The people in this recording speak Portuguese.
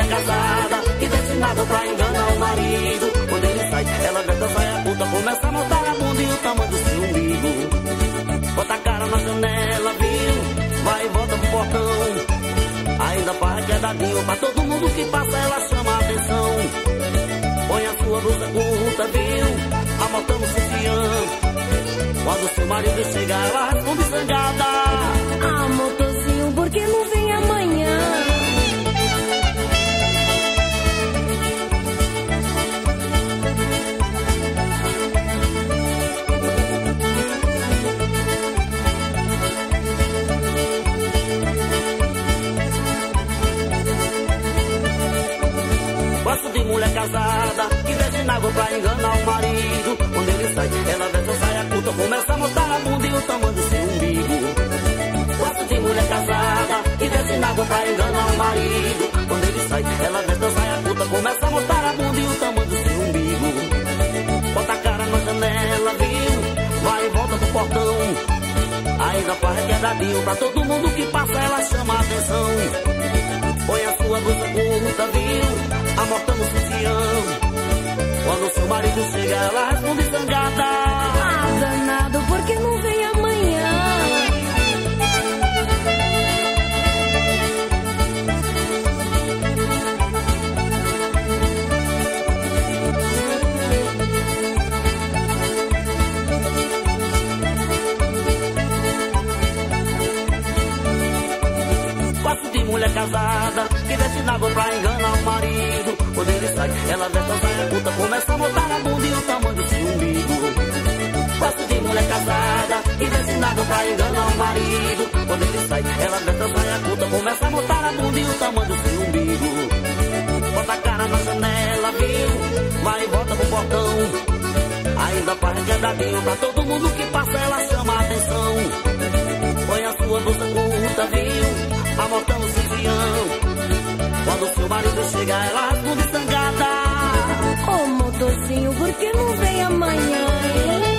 mulher casada e destinada pra enganar o marido. Quando ele sai, ela veste a saia curta, começa a mostrar a bunda e o tamanho do seu umbigo. Bota a cara na janela, viu? Vai e volta pro portão. Ainda faz quedadinho pra todo mundo que passa, ela chama a atenção. Põe a sua blusa curta, viu? Amortando o sutiã. Quando seu marido chega, ela responde zangada: ah, motorzinho, por que não vem amanhã? Gosto de mulher casada que veste na água pra enganar o marido. Quando ele sai, ela veste a saia curta, começa a mostrar a bunda e o tamanho do seu umbigo. Gosto de mulher casada que veste na água pra enganar o marido. Quando ele sai, ela veste a saia curta, começa a mostrar a bunda e o tamanho do seu umbigo. Bota a cara na janela, viu? Vai e volta pro portão. Ainda faz quedadinho pra todo mundo que passa, ela chama a atenção. Põe a sua blusa curta, viu? Amortando o sutiã. Quando seu marido chega, ela responde zangada: ah, danado, por que não vem amanhã? Gosto de mulher casada que veste na água pra enganar o marido. Quando ele sai, ela veste a saia curta, começa a mostrar a bunda e o tamanho do seu umbigo. Gosto de mulher casada que veste na água pra enganar o marido. Quando ele sai, ela veste a saia curta, começa a mostrar a bunda e o tamanho do seu umbigo. Bota a cara na janela, viu? Vai e volta pro portão. Ainda faz quedadinho pra todo mundo que passa, ela chama a atenção. Põe a sua blusa curta, viu? Amortando o sutiã. Quando seu marido chega, ela responde zangada: ô, motorzinho, por que não vem amanhã?